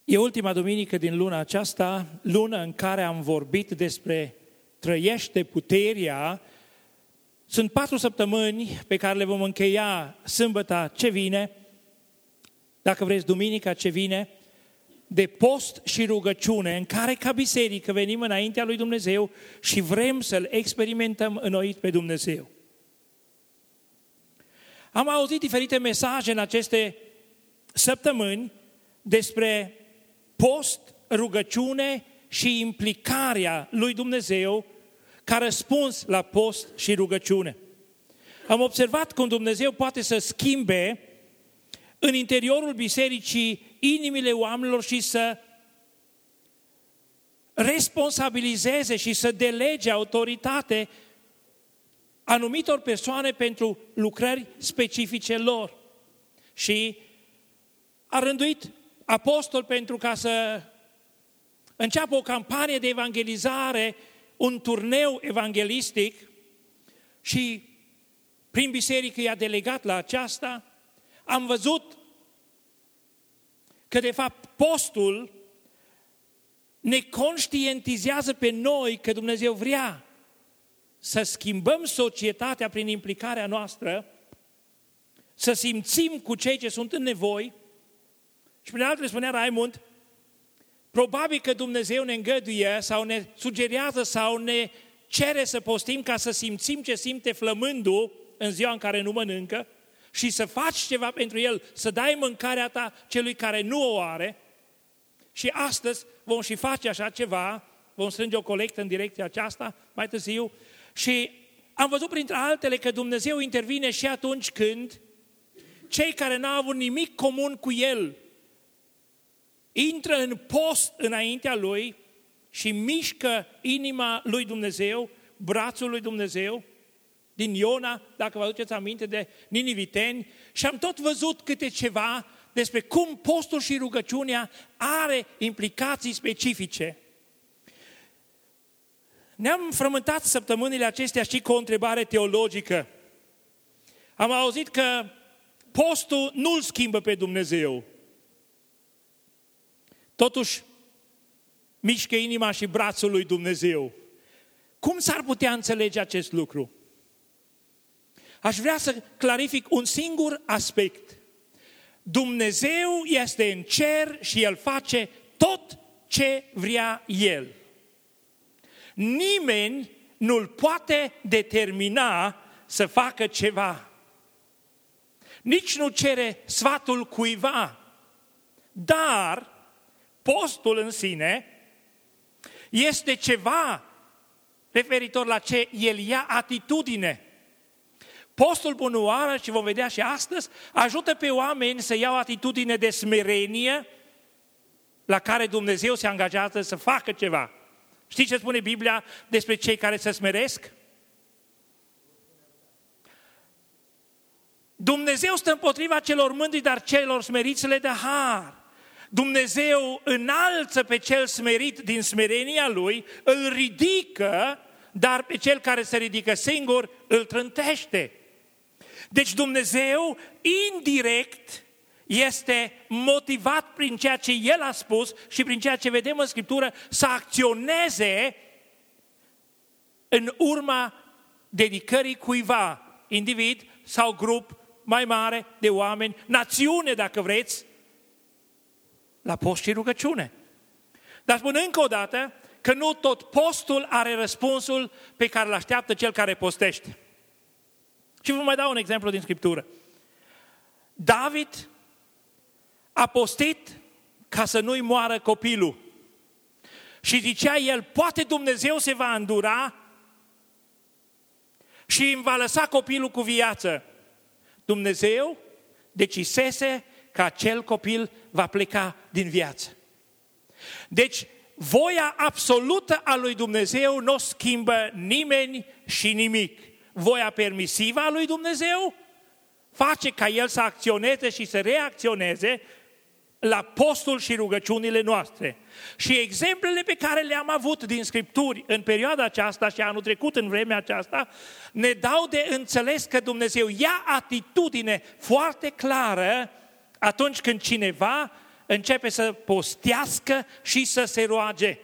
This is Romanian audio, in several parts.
E ultima duminică din luna aceasta, lună în care am vorbit despre trăiește puterea. Sunt 4 săptămâni pe care le vom încheia sâmbăta ce vine, dacă vreți duminica ce vine, de post și rugăciune, în care ca biserică venim înaintea lui Dumnezeu și vrem să-L experimentăm înnoit pe Dumnezeu. Am auzit diferite mesaje în aceste săptămâni despre post, rugăciune și implicarea lui Dumnezeu ca răspuns la post și rugăciune. Am observat cum Dumnezeu poate să schimbe în interiorul bisericii inimile oamenilor și să responsabilizeze și să delege autoritate anumitor persoane pentru lucrări specifice lor. Și a rânduit apostol pentru ca să înceapă o campanie de evangelizare, un turneu evanghelistic și prin biserică i-a delegat la aceasta. Am văzut că de fapt postul ne conștientizează pe noi că Dumnezeu vrea să schimbăm societatea prin implicarea noastră, să simțim cu cei ce sunt în nevoi. Și prin altele spunea Raimund, probabil că Dumnezeu ne îngăduie sau ne sugerează sau ne cere să postim ca să simțim ce simte flămândul în ziua în care nu mănâncă și să faci ceva pentru el, să dai mâncarea ta celui care nu o are. Și astăzi vom și face așa ceva, vom strânge o colectă în direcția aceasta mai târziu și am văzut printre altele că Dumnezeu intervine și atunci când cei care n-au avut nimic comun cu El intră în post înaintea Lui și mișcă inima lui Dumnezeu, brațul lui Dumnezeu, din Iona, dacă vă aduceți aminte de niniviteni, și am tot văzut câte ceva despre cum postul și rugăciunea are implicații specifice. Ne-am frământat săptămânile acestea și cu o întrebare teologică. Am auzit că postul nu-L schimbă pe Dumnezeu. Totuși, mișcă inima și brațul lui Dumnezeu. Cum s-ar putea înțelege acest lucru? Aș vrea să clarific un singur aspect. Dumnezeu este în cer și El face tot ce vrea El. Nimeni nu-L poate determina să facă ceva. Nici nu cere sfatul cuiva. Dar postul în sine este ceva referitor la ce El ia atitudine. Postul bunoară, și vom vedea și astăzi, ajută pe oameni să iau atitudine de smerenie la care Dumnezeu se angajează să facă ceva. Știți ce spune Biblia despre cei care se smeresc? Dumnezeu stă împotriva celor mândri, dar celor smeriți le dă har. Dumnezeu înalță pe cel smerit din smerenia Lui, îl ridică, dar pe cel care se ridică singur îl trântește. Deci Dumnezeu, indirect, este motivat prin ceea ce El a spus și prin ceea ce vedem în Scriptură să acționeze în urma dedicării cuiva, individ sau grup mai mare de oameni, națiune dacă vreți, la post și rugăciune. Dar spun încă o dată că nu tot postul are răspunsul pe care îl așteaptă cel care postește. Și vă mai dau un exemplu din Scriptură. David a postit ca să nu-i moară copilul. Și zicea el, poate Dumnezeu se va îndura și îmi va lăsa copilul cu viață. Dumnezeu decisese că acel copil va pleca din viață. Deci, voia absolută a lui Dumnezeu nu o schimbă nimeni și nimic. Voia permisivă a lui Dumnezeu face ca El să acționeze și să reacționeze la postul și rugăciunile noastre. Și exemplele pe care le-am avut din Scripturi în perioada aceasta și anul trecut în vremea aceasta ne dau de înțeles că Dumnezeu ia atitudine foarte clară atunci când cineva începe să postească și să se roage.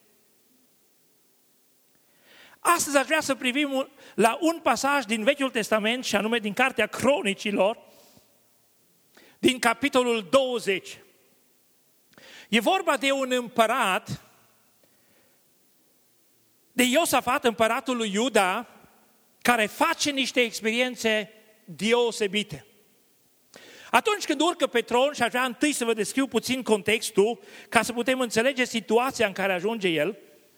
Astăzi aș vrea să privim la un pasaj din Vechiul Testament, și anume din Cartea Cronicilor, din capitolul 20. E vorba de un împărat, de Iosafat, împăratul lui Iuda, care face niște experiențe deosebite. Atunci când urcă pe tron, și aș vrea întâi să vă descriu puțin contextul, ca să putem înțelege situația în care ajunge el,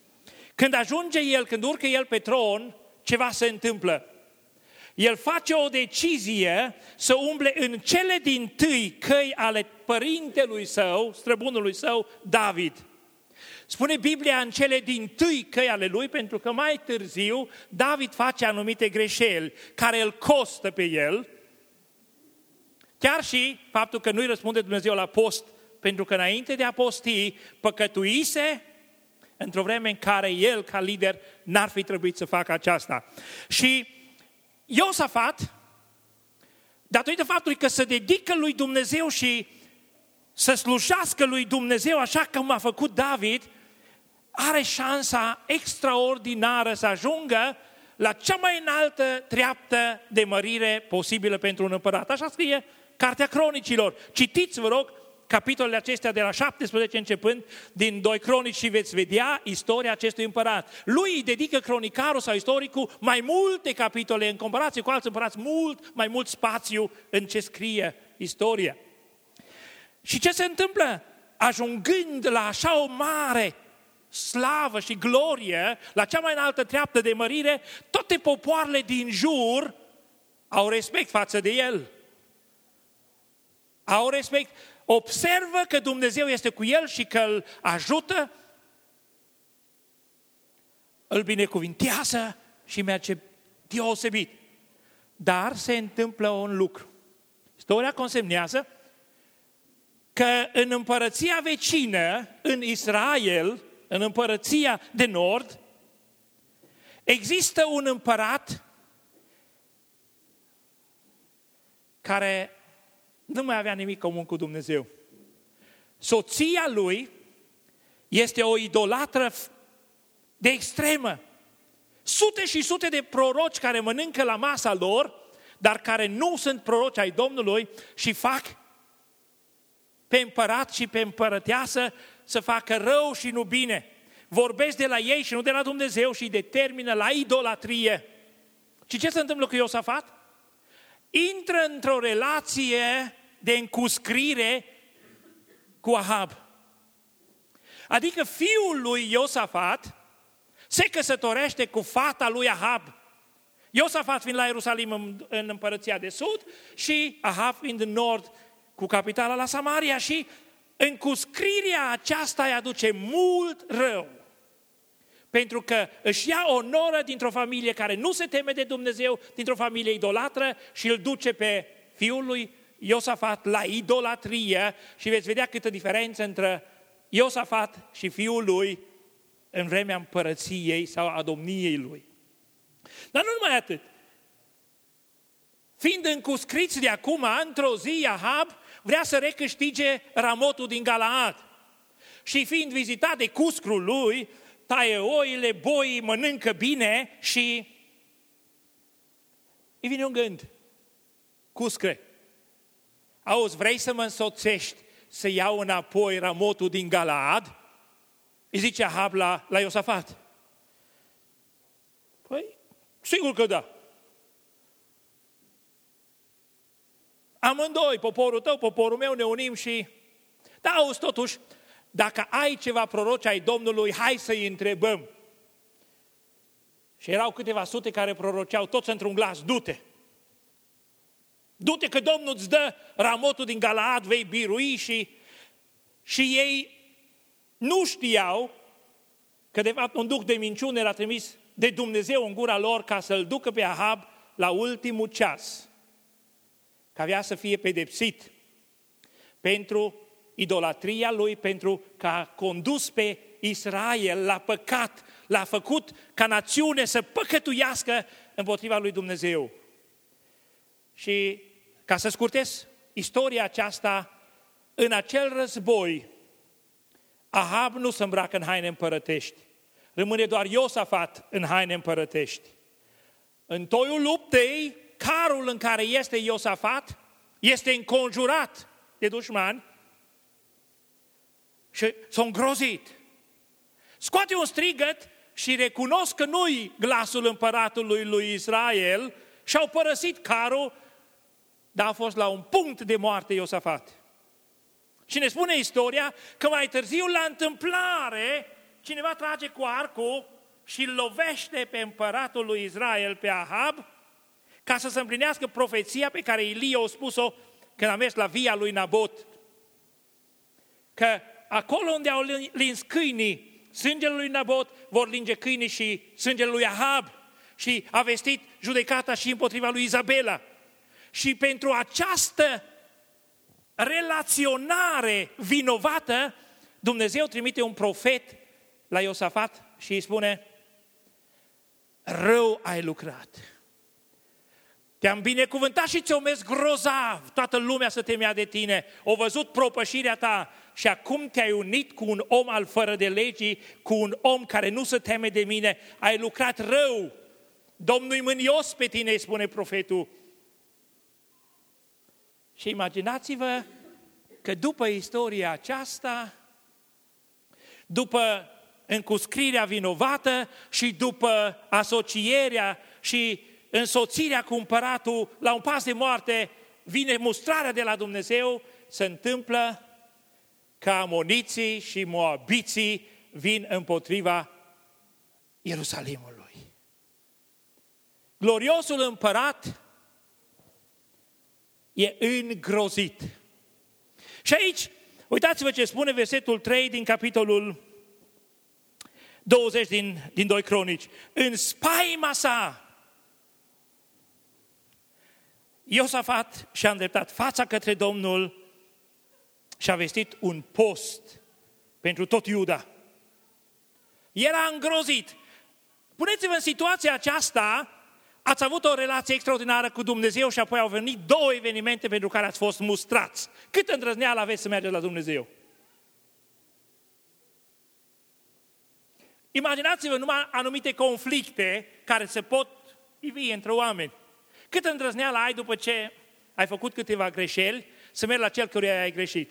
când urcă el pe tron, ceva se întâmplă. El face o decizie să umble în cele dintâi căi ale părintelui său, străbunului său, David. Spune Biblia în cele dintâi căi ale lui, pentru că mai târziu David face anumite greșeli care îl costă pe el. Chiar și faptul că nu-i răspunde Dumnezeu la post, pentru că înainte de a posti, păcătuise într-o vreme în care el, ca lider, n-ar fi trebuit să facă aceasta. Și Iosafat, datorită faptului că se dedică lui Dumnezeu și să slujească lui Dumnezeu așa cum a făcut David, are șansa extraordinară să ajungă la cea mai înaltă treaptă de mărire posibilă pentru un împărat. Așa scrie Cartea Cronicilor. Citiți, vă rog, capitolele acestea de la 17 începând din 2 Cronici și veți vedea istoria acestui împărat. Lui îi dedică cronicarul sau istoricul mai multe capitole în comparație cu alți împărați, mult mai mult spațiu în ce scrie istoria. Și ce se întâmplă? Ajungând la așa o mare slavă și glorie, la cea mai înaltă treaptă de mărire, toate popoarele din jur au respect față de el. Au respect. Observă că Dumnezeu este cu el și că îl ajută, îl binecuvintează și merge deosebit. Dar se întâmplă un lucru. Istoria consemnează că în împărăția vecină, în Israel, în împărăția de nord, există un împărat care nu mai avea nimic comun cu Dumnezeu. Soția lui este o idolatră de extremă. Sute și sute de proroci care mănâncă la masa lor, dar care nu sunt proroci ai Domnului și fac pe împărat și pe împărăteasă să facă rău și nu bine. Vorbesc de la ei și nu de la Dumnezeu și îi determină la idolatrie. Și ce se întâmplă cu Iosafat? Intră într-o relație de încuscrire cu Ahab. Adică fiul lui Iosafat se căsătorește cu fata lui Ahab. Iosafat fiind la Ierusalim în împărăția de sud și Ahab fiind în nord cu capitala la Samaria, și încuscrirea aceasta îi aduce mult rău. Pentru că își ia onoră dintr-o familie care nu se teme de Dumnezeu, dintr-o familie idolatră, și îl duce pe fiul lui Iosafat la idolatrie și veți vedea câtă diferență între Iosafat și fiul lui în vremea împărăției sau a domniei lui. Dar nu numai atât. Fiind încuscriți de acum, într-o zi Ahab vrea să recâștige Ramotul din Galaad. Și fiind vizitat de cuscrul lui, taie oile, boii, mănâncă bine și îi vine un gând. Cuscre, auzi, vrei să mă însoțești să iau înapoi Ramotul din Galaad? Îi zice Ahab la Iosafat. Păi, sigur că da. Amândoi, poporul tău, poporul meu, ne unim și... Da, auzi, totuși, dacă ai ceva proroci ai Domnului, hai să-i întrebăm. Și erau câteva sute care proroceau toți într-un glas, du-te! Du-te că Domnul îți dă Ramotul din Galaad, vei birui și ei nu știau că de fapt un duh de minciună era trimis de Dumnezeu în gura lor ca să-l ducă pe Ahab la ultimul ceas. Că avea să fie pedepsit pentru idolatria lui, pentru că a condus pe Israel la păcat, l-a făcut ca națiune să păcătuiască împotriva lui Dumnezeu. Și ca să scurtez istoria aceasta, în acel război, Ahab nu se îmbracă în haine împărătești. Rămâne doar Iosafat în haine împărătești. În toiul luptei, carul în care este Iosafat este înconjurat de dușmani și s-a îngrozit. Scoate un strigăt și recunosc că nu-i glasul împăratului lui Israel și au părăsit carul, dar a fost la un punct de moarte Iosafat. Și ne spune istoria că mai târziu, la întâmplare, cineva trage cu arcul și îl lovește pe împăratul lui Israel, pe Ahab, ca să se împlinească profeția pe care Ilie a spus-o când a mers la via lui Nabot. Că acolo unde au lins câinii sângele lui Nabot, vor linge câinii și sângele lui Ahab. Și a vestit judecata și împotriva lui Izabela. Și pentru această relaționare vinovată, Dumnezeu trimite un profet la Iosafat și îi spune: rău ai lucrat. Te-am binecuvântat și ți-o mers grozav, toată lumea să temea de tine, o văzut propășirea ta și acum te-ai unit cu un om al fără de legii, cu un om care nu se teme de mine, ai lucrat rău. Domnul-i mânios pe tine, îi spune profetul. Și imaginați-vă că după istoria aceasta, după încuscrirea vinovată și după asocierea și însoțirea cu împăratul la un pas de moarte, vine mustrarea de la Dumnezeu, se întâmplă că amoniții și moabiții vin împotriva Ierusalimului. Gloriosul împărat e îngrozit. Și aici, uitați-vă ce spune versetul 3 din capitolul 20 din 2 Cronici. În spaima sa, Iosafat și-a îndreptat fața către Domnul și a vestit un post pentru tot Iuda. Era îngrozit. Puneți-vă în situația aceasta, ați avut o relație extraordinară cu Dumnezeu și apoi au venit două evenimente pentru care ați fost mustrați. Cât îndrăzneală aveți să mergeți la Dumnezeu? Imaginați-vă numai anumite conflicte care se pot ivi între oameni. Cât îndrăzneală ai după ce ai făcut câteva greșeli să mergi la cel căruia ai greșit?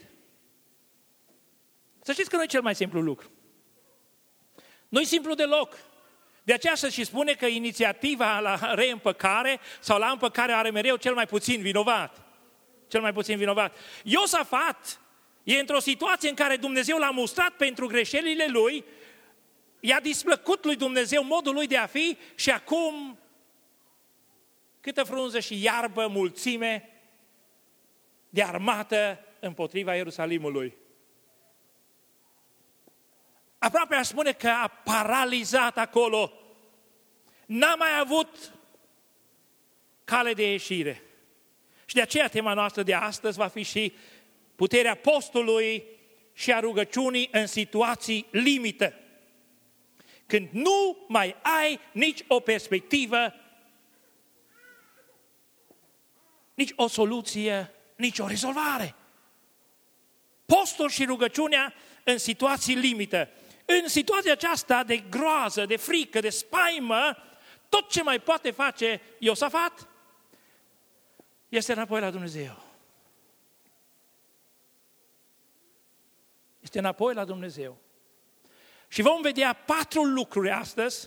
Să știți că nu e cel mai simplu lucru. Nu e simplu deloc. De aceea să și spune că inițiativa la reîmpăcare sau la împăcare are mereu cel mai puțin vinovat. Cel mai puțin vinovat. Iosafat e într-o situație în care Dumnezeu l-a mustrat pentru greșelile lui, i-a displăcut lui Dumnezeu modul lui de a fi și acum câtă frunză și iarbă, mulțime de armată împotriva Ierusalimului. Aproape aș spune că a paralizat acolo. N-a mai avut cale de ieșire. Și de aceea tema noastră de astăzi va fi și puterea postului și a rugăciunii în situații limită. Când nu mai ai nici o perspectivă, nici o soluție, nici o rezolvare. Postul și rugăciunea în situații limită. În situația aceasta de groază, de frică, de spaimă, tot ce mai poate face Iosafat este înapoi la Dumnezeu. Este înapoi la Dumnezeu. Și vom vedea 4 lucruri astăzi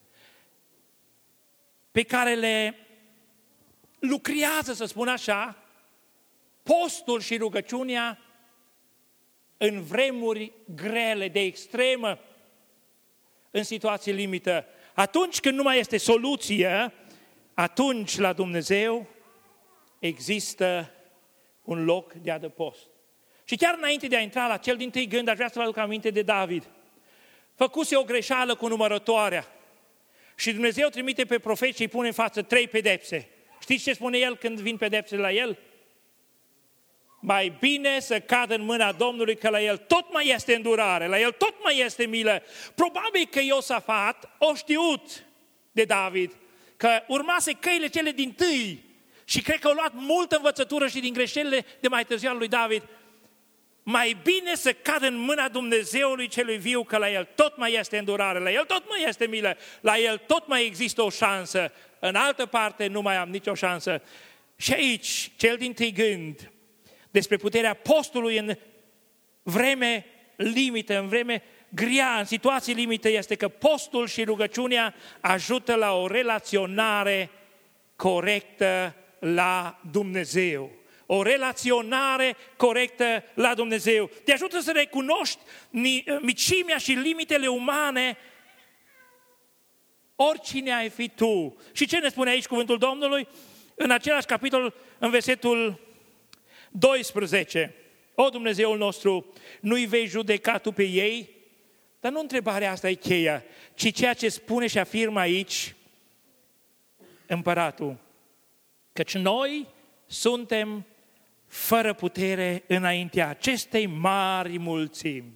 pe care le lucrează, să spun așa, postul și rugăciunea în vremuri grele, de extremă, în situații limită. Atunci când nu mai este soluție, atunci la Dumnezeu există un loc de adăpost. Și chiar înainte de a intra la cel dintâi gând, aș vrea să vă aduc aminte de David. Făcuse o greșeală cu numărătoarea și Dumnezeu trimite pe profet și îi pune în față 3 pedepse. Știți ce spune el când vin pedepsele la el? Mai bine să cadă în mâna Domnului, că la el tot mai este îndurare, la el tot mai este milă. Probabil că Iosafat o știut de David, că urmase căile cele dintâi și cred că au luat multă învățătură și din greșelile de mai târziu al lui David. mai bine să cad în mâna Dumnezeului celui viu, că la El tot mai este îndurare, la El tot mai este milă, la El tot mai există o șansă, în altă parte nu mai am nicio șansă. Și aici, cel dintâi gând despre puterea postului în vreme limită, în vreme grea, în situații limite, este că postul și rugăciunea ajută la o relaționare corectă la Dumnezeu. O relaționare corectă la Dumnezeu. Te ajută să recunoști micimea și limitele umane, oricine ai fi tu. Și ce ne spune aici cuvântul Domnului? În același capitol, în versetul 12. O, Dumnezeul nostru, nu-i vei judeca tu pe ei? Dar nu întrebarea asta e cheia, ci ceea ce spune și afirmă aici împăratul. Căci noi suntem fără putere înaintea acestei mari mulțimi.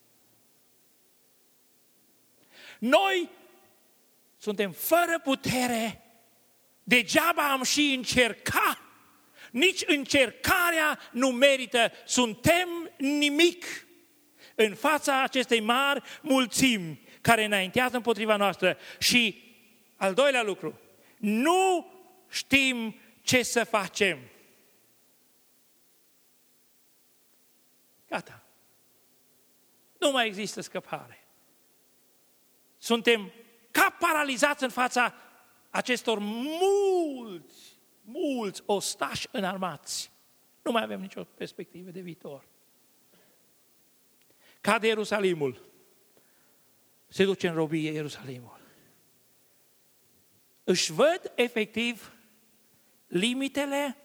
Noi suntem fără putere, degeaba am și încerca, nici încercarea nu merită, suntem nimic în fața acestei mari mulțimi care înaintează împotriva noastră. Și al doilea lucru, nu știm ce să facem. Gata. Nu mai există scăpare. Suntem ca paralizați în fața acestor mulți ostași înarmați. Nu mai avem nicio perspectivă de viitor. Cade Ierusalimul. Se duce în robie Ierusalimul. Își văd efectiv limitele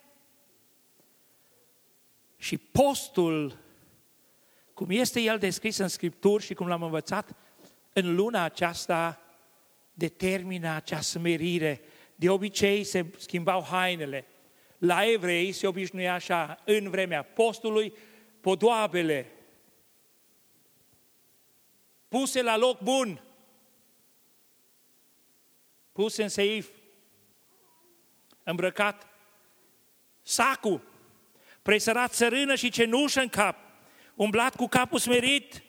și postul, cum este el descris în Scripturi și cum l-am învățat, în luna aceasta determină acea smerire. De obicei se schimbau hainele. La evrei se obișnuia așa, în vremea postului, podoabele puse la loc bun, puse în seif, îmbrăcat, sacul, presărat țărână și cenușă în cap, umblat cu capul smerit,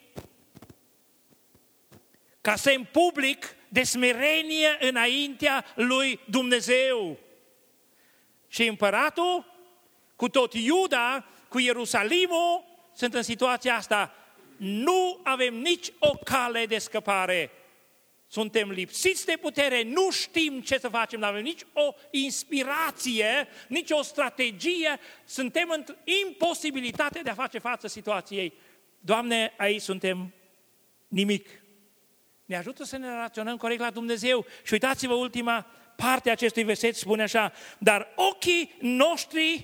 ca semn public de smerenie înaintea lui Dumnezeu. Și împăratul, cu tot Iuda, cu Ierusalimul, sunt în situația asta. Nu avem nici o cale de scăpare. Suntem lipsiți de putere, nu știm ce să facem, nu avem nici o inspirație, nici o strategie, suntem în imposibilitate de a face față situației. Doamne, aici suntem nimic. Ne ajută să ne relaționăm corect la Dumnezeu. Și uitați-vă, ultima parte a acestui verset spune așa: dar ochii noștri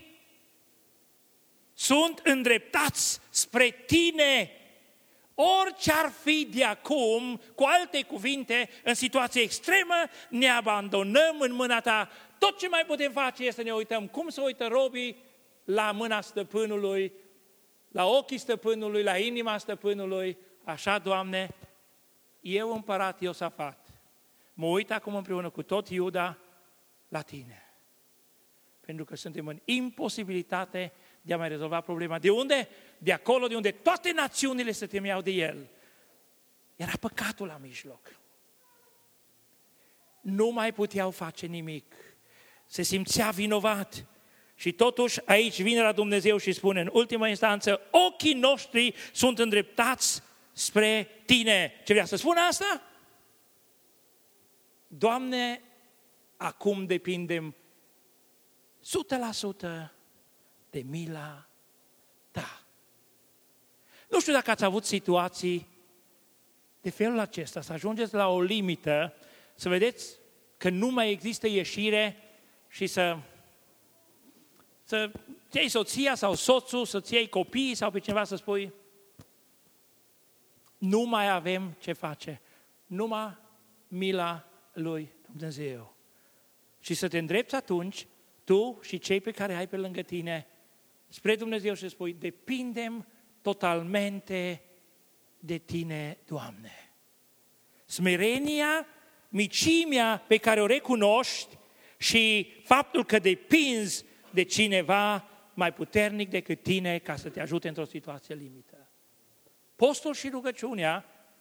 sunt îndreptați spre Tine. Orice ar fi de acum, cu alte cuvinte, în situație extremă, ne abandonăm în mâna Ta. Tot ce mai putem face este să ne uităm cum se uită robii la mâna stăpânului, la ochii stăpânului, la inima stăpânului. Așa, Doamne, eu, împărat Iosafat, mă uit acum împreună cu tot Iuda la Tine. Pentru că suntem în imposibilitate de a mai rezolva problema. De unde? De acolo de unde toate națiunile se temeau de El. Era păcatul la mijloc. Nu mai puteau face nimic. Se simțea vinovat. Și totuși aici vine la Dumnezeu și spune în ultima instanță: ochii noștri sunt îndreptați spre Tine. Ce vrea să spună asta? Doamne, acum depindem 100% de mila Ta. Nu știu dacă ați avut situații de felul acesta, să ajungeți la o limită, să vedeți că nu mai există ieșire și să iei soția sau soțul, să-ți iei copiii sau pe cineva să spui: nu mai avem ce face, numai mila lui Dumnezeu. Și să te îndrepți atunci, tu și cei pe care ai pe lângă tine, spre Dumnezeu și spui: depindem totalmente de Tine, Doamne. Smerenia, micimea pe care o recunoști și faptul că depinzi de cineva mai puternic decât tine ca să te ajute într-o situație limită. Postul și rugăciunea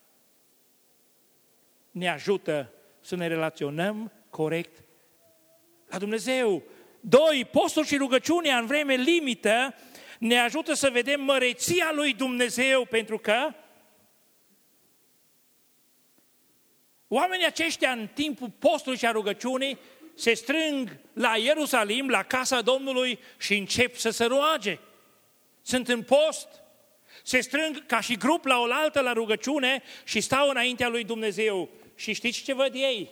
ne ajută să ne relaționăm corect la Dumnezeu. 2. Postul și rugăciunea în vreme limită ne ajută să vedem măreția lui Dumnezeu, pentru că oamenii aceștia în timpul postului și a rugăciunii se strâng la Ierusalim, la casa Domnului și încep să se roage. Sunt în post, se strâng ca și grup la oaltă la rugăciune și stau înaintea lui Dumnezeu. Și știți ce văd ei?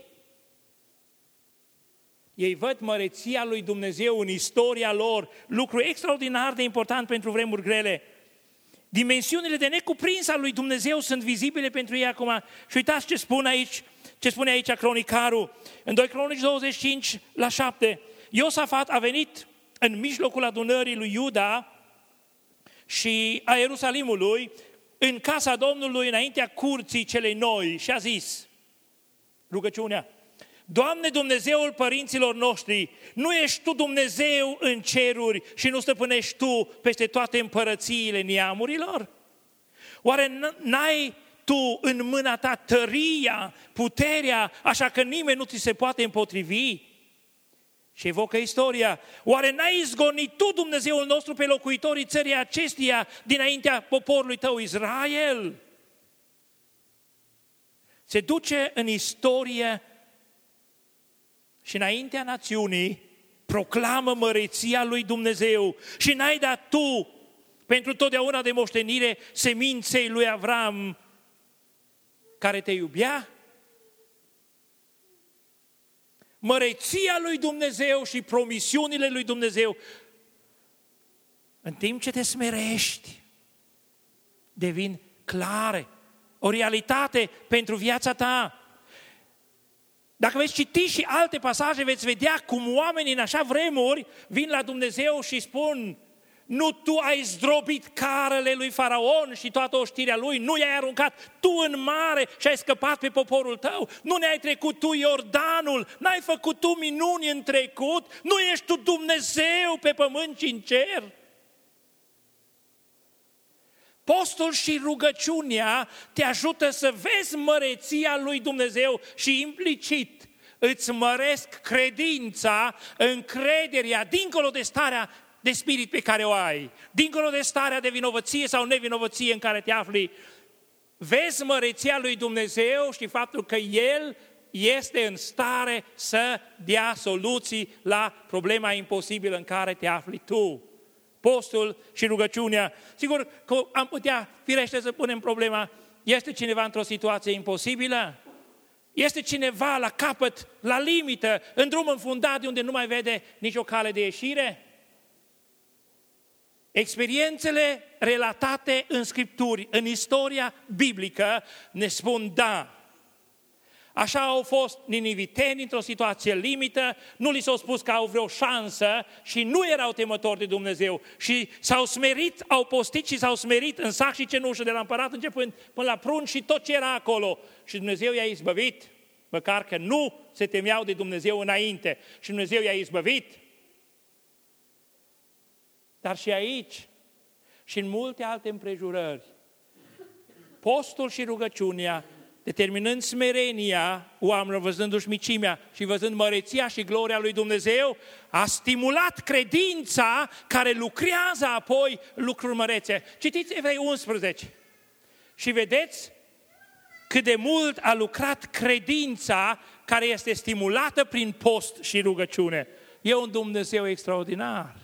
Ei văd măreția lui Dumnezeu în istoria lor, lucru extraordinar de important pentru vremuri grele. Dimensiunile de necuprins al lui Dumnezeu sunt vizibile pentru ei acum. Și uitați ce spune aici cronicarul. În 2 Cronici 25:7. Iosafat a venit în mijlocul adunării lui Iuda și a Ierusalimului, în casa Domnului, înaintea curții celei noi, și a zis, rugăciunea: Doamne, Dumnezeul părinților noștri, nu ești Tu Dumnezeu în ceruri și nu stăpânești Tu peste toate împărățiile neamurilor? Oare n-ai Tu în mâna Ta tăria, puterea, așa că nimeni nu ți se poate împotrivi? Și evocă istoria. Oare n-ai izgonit Tu, Dumnezeul nostru, pe locuitorii țării acesteia dinaintea poporului Tău Israel? Se duce în istorie și înaintea națiunii proclamă măreția lui Dumnezeu. Și n-ai dat Tu pentru totdeauna de moștenire seminței lui Avram, care te iubea? Măreția lui Dumnezeu și promisiunile lui Dumnezeu. În timp ce te smerești, devin clare, o realitate pentru viața ta. Dacă veți citi și alte pasaje, veți vedea cum oamenii în așa vremuri vin la Dumnezeu și spun: nu Tu ai zdrobit carele lui Faraon și toată oștirea lui, nu i-ai aruncat Tu în mare și ai scăpat pe poporul Tău, nu ne-ai trecut Tu Iordanul, n-ai făcut Tu minuni în trecut, nu ești Tu Dumnezeu pe pământ și în cer. Postul și rugăciunea te ajută să vezi măreția lui Dumnezeu și implicit îți măresc credința, încrederea, dincolo de starea de spirit pe care o ai, dincolo de starea de vinovăție sau nevinovăție în care te afli. Vezi măreția lui Dumnezeu și faptul că El este în stare să dea soluții la problema imposibilă în care te afli tu. Postul și rugăciunea. Sigur că am putea, firește, să punem problema: este cineva într-o situație imposibilă? Este cineva la capăt, la limită, în drum înfundat de unde nu mai vede nicio cale de ieșire? Experiențele relatate în Scripturi, în istoria biblică, ne spun da. Așa au fost niniviteni într-o situație limită, nu li s-au spus că au vreo șansă și nu erau temători de Dumnezeu. Și s-au smerit, au postit și s-au smerit în sac și cenușă de la împărat, începând până la prunci și tot ce era acolo. Și Dumnezeu i-a izbăvit, măcar că nu se temeau de Dumnezeu înainte. Și Dumnezeu i-a izbăvit. Dar și aici, și în multe alte împrejurări, postul și rugăciunea, determinând smerenia oamenilor, văzându-și micimea și văzând măreția și gloria lui Dumnezeu, a stimulat credința care lucrează apoi lucruri mărețe. Citiți Evrei 11 și vedeți cât de mult a lucrat credința care este stimulată prin post și rugăciune. E un Dumnezeu extraordinar.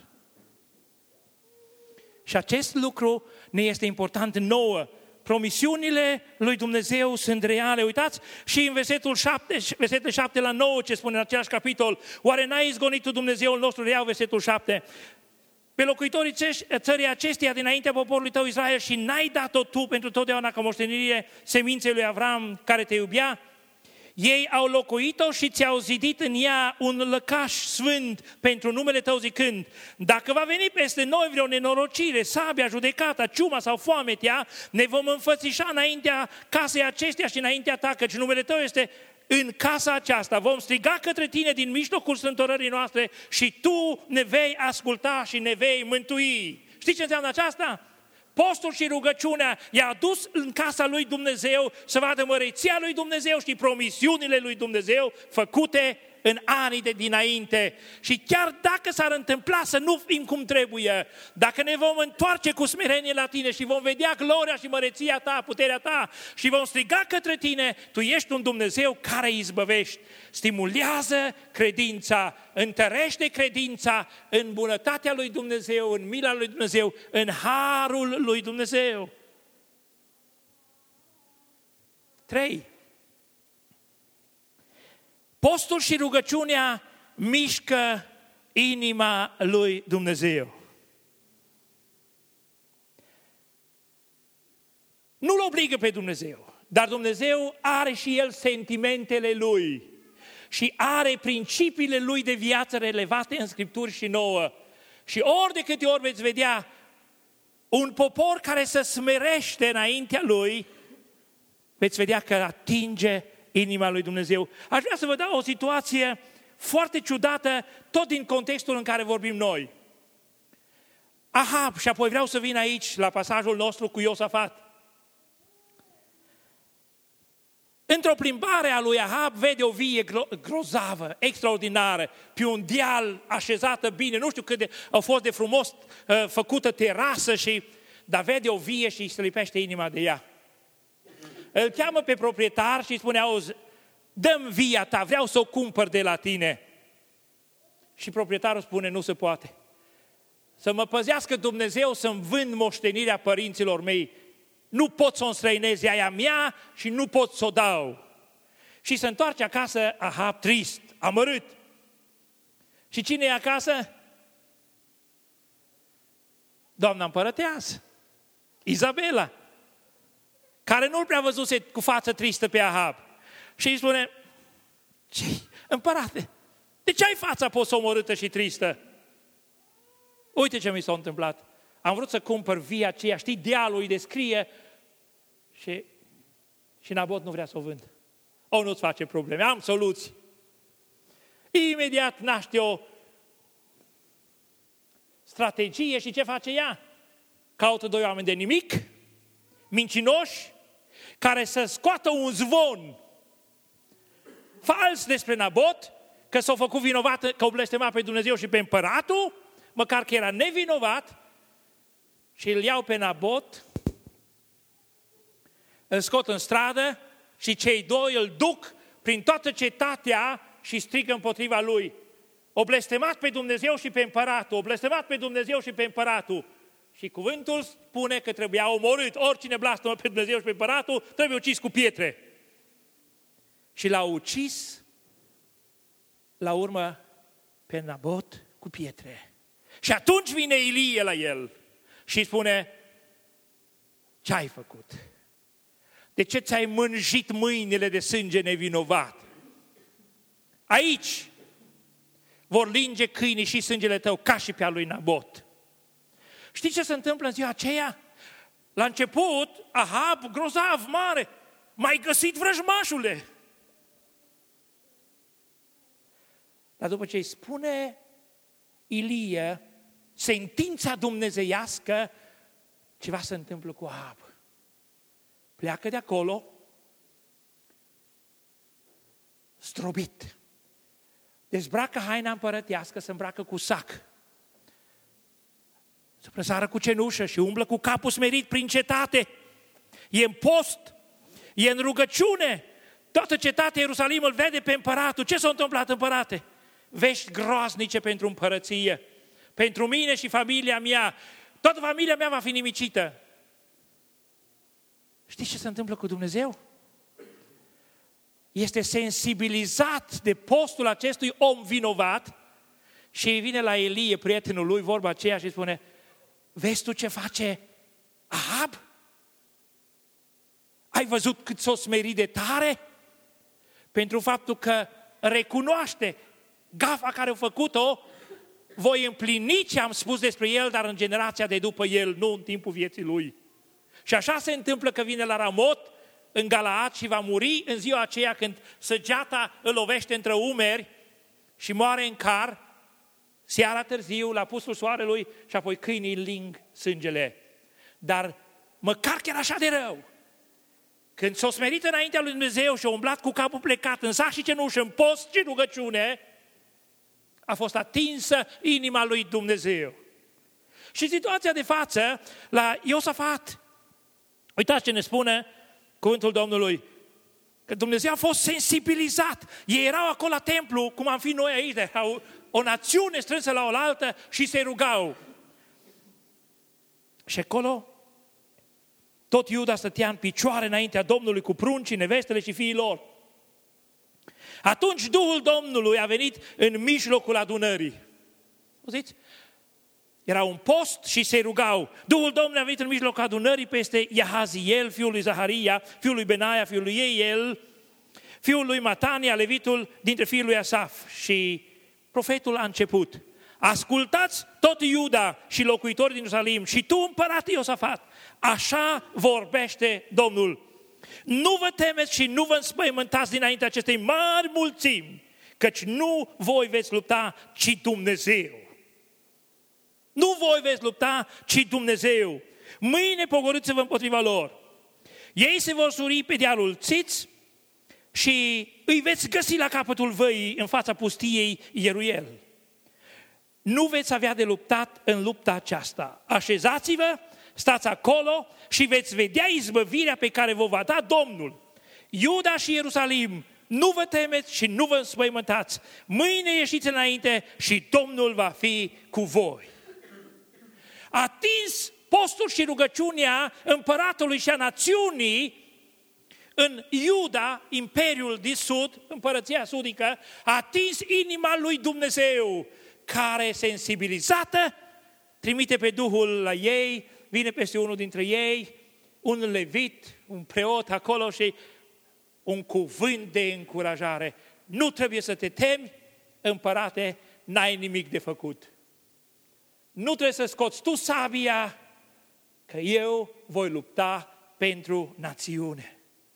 Și acest lucru ne este important nouă. Promisiunile lui Dumnezeu sunt reale. Uitați și în versetul 7-9 ce spune în același capitol. Oare n-ai izgonit Tu Dumnezeul nostru? Reiau versetul 7. Pe locuitorii țării acesteia dinaintea poporului Tău Israel și n-ai dat-o Tu pentru totdeauna ca moștenire seminței lui Avram care te iubea? Ei au locuit-o și ți-au zidit în ea un lăcaș sfânt pentru numele Tău zicând: dacă va veni peste noi vreo nenorocire, sabia, judecata, ciuma sau foametea, ne vom înfățișa înaintea casei acesteia și înaintea Ta, căci numele Tău este în casa aceasta, vom striga către tine din mijlocul strâmtorării noastre și tu ne vei asculta și ne vei mântui. Știți ce înseamnă aceasta? Postul și rugăciunea i-a adus în casa lui Dumnezeu să vadă măreția lui Dumnezeu și promisiunile lui Dumnezeu făcute în anii de dinainte. Și chiar dacă s-ar întâmpla să nu fim cum trebuie, dacă ne vom întoarce cu smerenie la tine și vom vedea gloria și măreția ta, puterea ta și vom striga către tine, tu ești un Dumnezeu care îi izbăvești. Stimulează credința, întărește credința în bunătatea lui Dumnezeu, în mila lui Dumnezeu, în harul lui Dumnezeu. 3. Postul și rugăciunea mișcă inima lui Dumnezeu. Nu-L obligă pe Dumnezeu, dar Dumnezeu are și El sentimentele Lui și are principiile Lui de viață relevate în Scripturi și nouă. Și ori de câte ori veți vedea un popor care se smerește înaintea Lui, veți vedea că atinge inima lui Dumnezeu. Aș vrea să vă dau o situație foarte ciudată, tot din contextul în care vorbim noi. Ahab, și apoi vreau să vin aici la pasajul nostru cu Iosafat. Într-o plimbare a lui Ahab vede o vie grozavă, extraordinară, pe un deal așezată bine, nu știu cât de a fost de frumos făcută terasă, dar vede o vie și îi se lipește inima de ea. Îl cheamă pe proprietar și îi spune, auzi, dă-mi via ta, vreau să o cumpăr de la tine. Și proprietarul spune, nu se poate. Să mă păzească Dumnezeu să-mi vând moștenirea părinților mei. Nu pot să o înstrăinez, aia mea și nu pot să o dau. Și se întoarce acasă Ahab trist, amărât. Și cine e acasă? Doamna împărăteasă, Izabela, care nu-l prea văzuse cu față tristă pe Ahab. Și îi spune, ce-i, împărate, de ce ai fața posomorâtă și tristă? Uite ce mi s-a întâmplat. Am vrut să cumpăr via aceea, știi, dealul îi descrie și Nabot nu vrea să o vând. Nu-ți face probleme, am soluții. Imediat naște o strategie și ce face ea? Caută 2 oameni de nimic, mincinoși, care să scoată un zvon fals despre Nabot, că s-a făcut vinovat, că o blestema pe Dumnezeu și pe împăratul, măcar că era nevinovat, și îl iau pe Nabot, îl scot în stradă și cei 2 îl duc prin toată cetatea și strigă împotriva lui. O blestemat pe Dumnezeu și pe împăratul, o blestemat pe Dumnezeu și pe împăratul. Și cuvântul spune că trebuia omorât. Oricine blastămă pe Dumnezeu și pe împăratul, trebuie ucis cu pietre. Și l-a ucis, la urmă, pe Nabot cu pietre. Și atunci vine Ilie la el și îi spune, ce ai făcut? De ce ți-ai mânjit mâinile de sânge nevinovat? Aici vor linge câinii și sângele tău ca și pe al lui Nabot. Știți ce se întâmplă în ziua aceea? La început, Ahab, grozav, mare, m-ai găsit, vrăjmașule! Dar după ce îi spune Ilie sentința dumnezeiască, ceva se întâmplă cu Ahab. Pleacă de acolo, zdrobit. Dezbracă haina împărătească, se îmbracă cu sac. Se presară cu cenușă și umblă cu capul smerit prin cetate. E în post, e în rugăciune. Toată cetatea Ierusalim îl vede pe împăratul. Ce s-a întâmplat, împărate? Vești groaznice pentru împărăție. Pentru mine și familia mea. Toată familia mea va fi nimicită. Știți ce se întâmplă cu Dumnezeu? Este sensibilizat de postul acestui om vinovat și vine la Ilie, prietenul lui, vorba aceea și spune, vezi tu ce face Ahab? Ai văzut cât s-o smerit de tare? Pentru faptul că recunoaște gafa care a făcut-o, voi împlini ce am spus despre el, dar în generația de după el, nu în timpul vieții lui. Și așa se întâmplă că vine la Ramot în Galaad și va muri în ziua aceea când săgeata îl lovește între umeri și moare în car, seara târziu, la apusul soarelui și apoi câinii ling sângele. Dar măcar chiar așa de rău, când s-a smerit înaintea lui Dumnezeu și a umblat cu capul plecat în sac și cenușă, în post și rugăciune, a fost atinsă inima lui Dumnezeu. Și situația de față la Iosafat, uitați ce ne spune cuvântul Domnului, că Dumnezeu a fost sensibilizat. Ei erau acolo la templu, cum am fi noi aici, o națiune strânsă la oaltă și se rugau. Și acolo tot Iuda stătea în picioare înaintea Domnului cu pruncii, nevestele și fiii lor. Atunci Duhul Domnului a venit în mijlocul adunării. Auziți? Era un post și se rugau. Duhul Domnului a venit în mijlocul adunării peste Iahaziel, fiul lui Zaharia, fiul lui Benaia, fiul lui Eiel, fiul lui Matania, levitul dintre fiii lui Asaf. Și profetul a început: ascultați tot Iuda și locuitorii din Ierusalim și tu, împărate Iosafat, așa vorbește Domnul. Nu vă temeți și nu vă înspăimântați dinaintea acestei mari mulțimi, căci nu voi veți lupta, ci Dumnezeu. Nu voi veți lupta, ci Dumnezeu. Mâine pogorâți-vă împotriva lor. Ei se vor suri pe dealul Țiț și îi veți găsi la capătul văii în fața pustiei Ieruel. Nu veți avea de luptat în lupta aceasta. Așezați-vă, stați acolo și veți vedea izbăvirea pe care vă va da Domnul. Iuda și Ierusalim, nu vă temeți și nu vă înspăimântați. Mâine ieșiți înainte și Domnul va fi cu voi. A atins postul și rugăciunea împăratului și a națiunii în Iuda, imperiul din sud, împărăția sudică, a atins inima lui Dumnezeu, care, sensibilizată, trimite pe Duhul la ei, vine peste unul dintre ei, un levit, un preot acolo și un cuvânt de încurajare. Nu trebuie să te temi, împărate, n-ai nimic de făcut. Nu trebuie să scoți tu sabia, că eu voi lupta pentru națiune.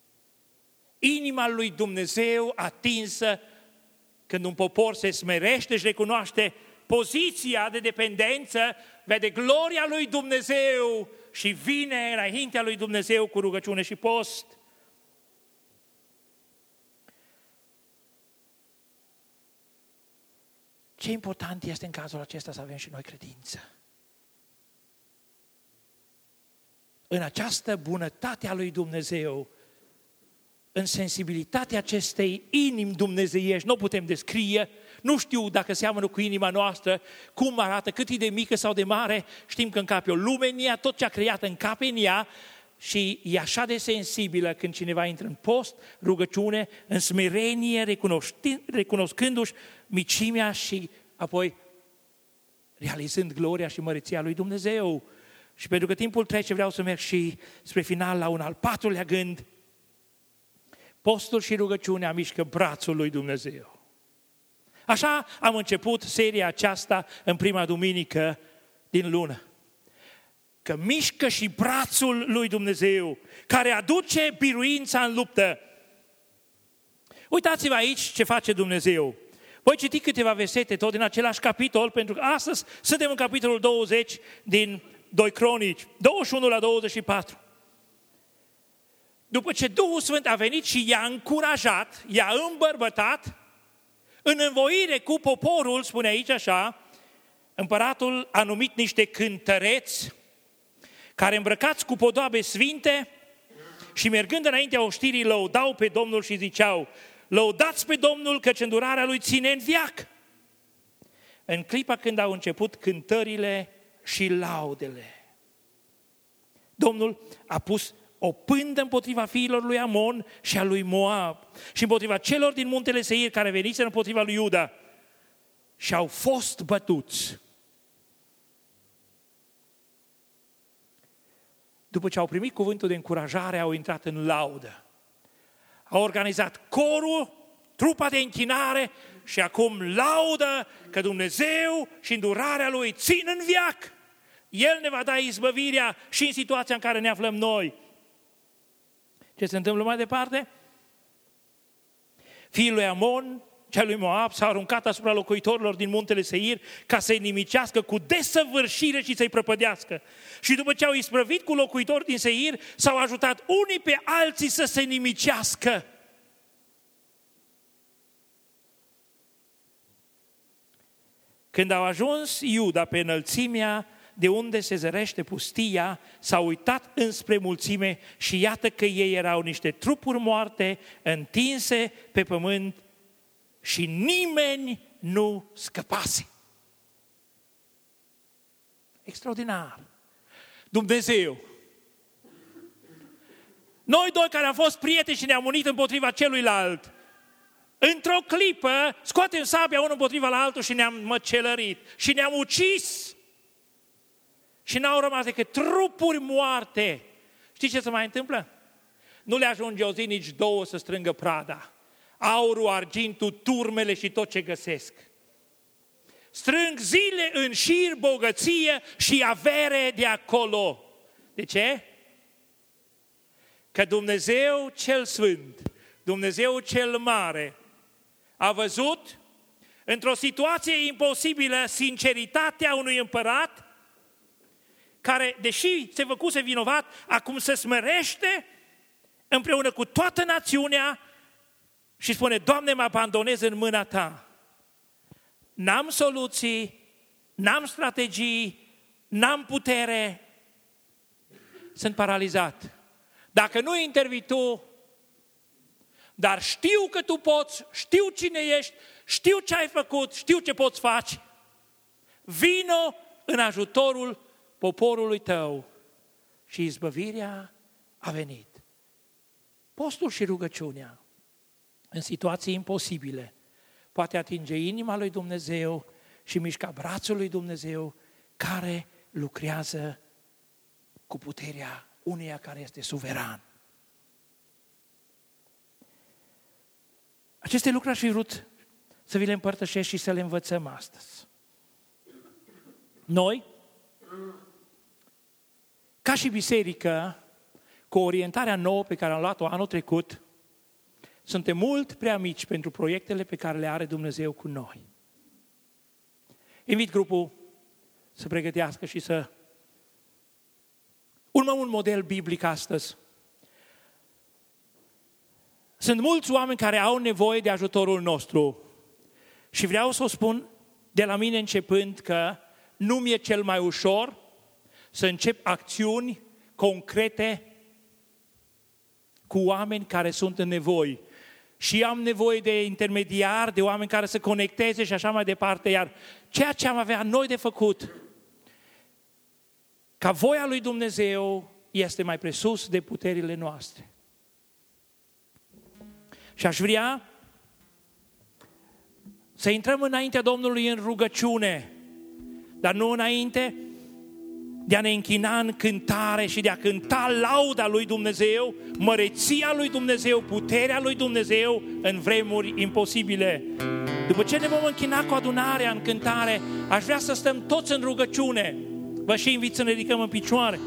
Inima lui Dumnezeu atinsă când un popor se smerește și recunoaște poziția de dependență, vede gloria lui Dumnezeu și vine înaintea lui Dumnezeu cu rugăciune și post. Ce important este în cazul acesta să avem și noi credință. În această bunătate a lui Dumnezeu, în sensibilitatea acestei inimi dumnezeiești, nu putem descrie, nu știu dacă seamănă cu inima noastră, cum arată, cât e de mică sau de mare, știm că încape o lume în ea, tot ce a creat încape în ea și e așa de sensibilă când cineva intră în post, rugăciune, în smerenie, recunoscându-și micimea și apoi realizând gloria și măreția lui Dumnezeu. Și pentru că timpul trece, vreau să merg și spre final la un al patrulea gând. Postul și rugăciunea mișcă brațul lui Dumnezeu. Așa am început seria aceasta în prima duminică din lună. Că mișcă și brațul lui Dumnezeu, care aduce biruința în luptă. Uitați-vă aici ce face Dumnezeu. Voi citi câteva versete tot din același capitol, pentru că astăzi suntem în capitolul 20 din 2 Cronici, 21 la 24. După ce Duhul Sfânt a venit și i-a încurajat, i-a îmbărbătat, în învoire cu poporul, spune aici așa, împăratul a numit niște cântăreți care, îmbrăcați cu podoabe sfinte și mergând înaintea oștirii, lăudau pe Domnul și ziceau: lăudați pe Domnul, căci îndurarea lui ține în veac. În clipa când au început cântările și laudele, Domnul a pus o pândă împotriva fiilor lui Amon și a lui Moab și împotriva celor din muntele Seir care veniseră împotriva lui Iuda și au fost bătuți. După ce au primit cuvântul de încurajare, au intrat în laudă. Au organizat corul, trupa de închinare și acum laudă că Dumnezeu și îndurarea Lui țin în veac. El ne va da izbăvirea și în situația în care ne aflăm noi. Ce se întâmplă mai departe? Fiii lui Amon, cel lui Moab, s-au aruncat asupra locuitorilor din muntele Seir ca să-i nimicească cu desăvârșire și să-i prăpădească. Și după ce au isprăvit cu locuitori din Seir, s-au ajutat unii pe alții să se nimicească. Când au ajuns Iuda pe înălțimea de unde se zărește pustia, s-au uitat înspre mulțime și iată că ei erau niște trupuri moarte, întinse pe pământ și nimeni nu scăpase. Extraordinar! Dumnezeu! Noi doi care am fost prieteni și ne-am unit împotriva celuilalt, într-o clipă scoatem sabia unul împotriva la altul și ne-am măcelărit și ne-am ucis. Și n-au rămas decât trupuri moarte. Știți ce se mai întâmplă? Nu le ajunge o zi, nici două să strângă prada. Aurul, argintul, turmele și tot ce găsesc. Strâng zile în șir bogăție și avere de acolo. De ce? Că Dumnezeu cel Sfânt, Dumnezeu cel Mare, a văzut într-o situație imposibilă sinceritatea unui împărat care, deși se făcuse vinovat, acum se smerește împreună cu toată națiunea și spune: Doamne, mă abandonez în mâna Ta. N-am soluții, n-am strategii, n-am putere, sunt paralizat. Dacă nu intervii Tu, dar știu că Tu poți, știu cine ești, știu ce ai făcut, știu ce poți face, vino în ajutorul poporului Tău și izbăvirea a venit. Postul și rugăciunea în situații imposibile poate atinge inima lui Dumnezeu și mișca brațul lui Dumnezeu care lucrează cu puterea uneia care este suveran. Aceste lucruri aș fi vrut să vi le împărtășesc și să le învățăm astăzi. Noi, ca și biserică, cu orientarea nouă pe care am luat-o anul trecut, suntem mult prea mici pentru proiectele pe care le are Dumnezeu cu noi. Invit grupul să pregătească și să urmăm un model biblic astăzi. Sunt mulți oameni care au nevoie de ajutorul nostru și vreau să o spun de la mine începând că nu mi-e cel mai ușor să încep acțiuni concrete cu oameni care sunt în nevoie. Și am nevoie de intermediari, de oameni care să conecteze și așa mai departe. Iar ceea ce am avea noi de făcut, ca voia lui Dumnezeu, este mai presus de puterile noastre. Și aș vrea să intrăm înaintea Domnului în rugăciune, dar nu înainte de a ne închina în cântare și de a cânta lauda lui Dumnezeu, măreția lui Dumnezeu, puterea lui Dumnezeu în vremuri imposibile. După ce ne vom închina cu adunarea în cântare, aș vrea să stăm toți în rugăciune. Vă și invit să ne ridicăm în picioare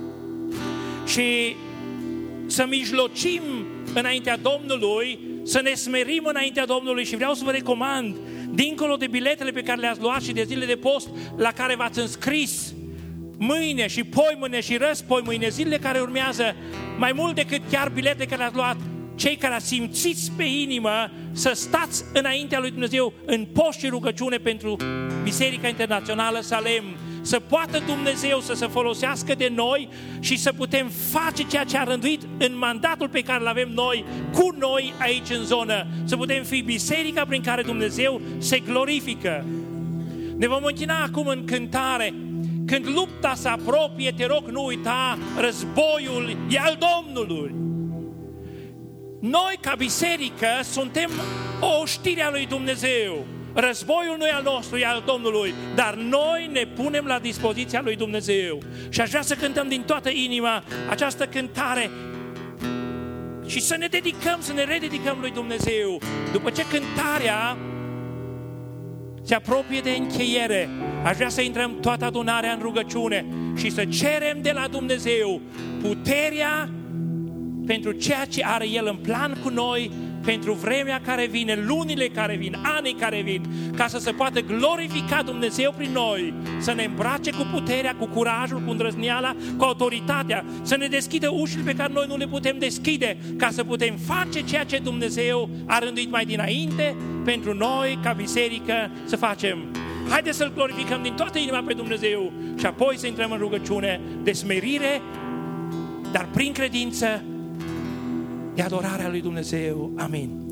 și să mijlocim înaintea Domnului, să ne smerim înaintea Domnului. Și vreau să vă recomand, dincolo de biletele pe care le-ați luat și de zile de post la care v-ați înscris, mâine și poimâine și răspoimâine, zilele care urmează, mai mult decât chiar bilete care le-ați luat, cei care ați simțiți pe inimă să stați înaintea lui Dumnezeu în post și rugăciune pentru Biserica Internațională Salem, să poată Dumnezeu să se folosească de noi și să putem face ceea ce a rânduit în mandatul pe care îl avem noi, cu noi aici în zonă, să putem fi biserica prin care Dumnezeu se glorifică. Ne vom închina acum în cântare. Când lupta se apropie, te rog, nu uita, războiul e al Domnului. Noi, ca biserică, suntem o știre a lui Dumnezeu. Războiul nu e al nostru, e al Domnului, dar noi ne punem la dispoziția lui Dumnezeu. Și aș vrea să cântăm din toată inima această cântare și să ne dedicăm, să ne rededicăm lui Dumnezeu. După ce cântarea se apropie de încheiere, aș vrea să intrăm toată adunarea în rugăciune și să cerem de la Dumnezeu puterea pentru ceea ce are El în plan cu noi, pentru vremea care vine, lunile care vin, anii care vin, ca să se poată glorifica Dumnezeu prin noi, să ne îmbrace cu puterea, cu curajul, cu îndrăzneala, cu autoritatea, să ne deschidă ușile pe care noi nu le putem deschide, ca să putem face ceea ce Dumnezeu a rânduit mai dinainte pentru noi, ca biserică, să facem. Haideți să-L glorificăm din toată inima pe Dumnezeu și apoi să intrăm în rugăciune de smerire, dar prin credință, de adorarea lui Dumnezeu. Amin.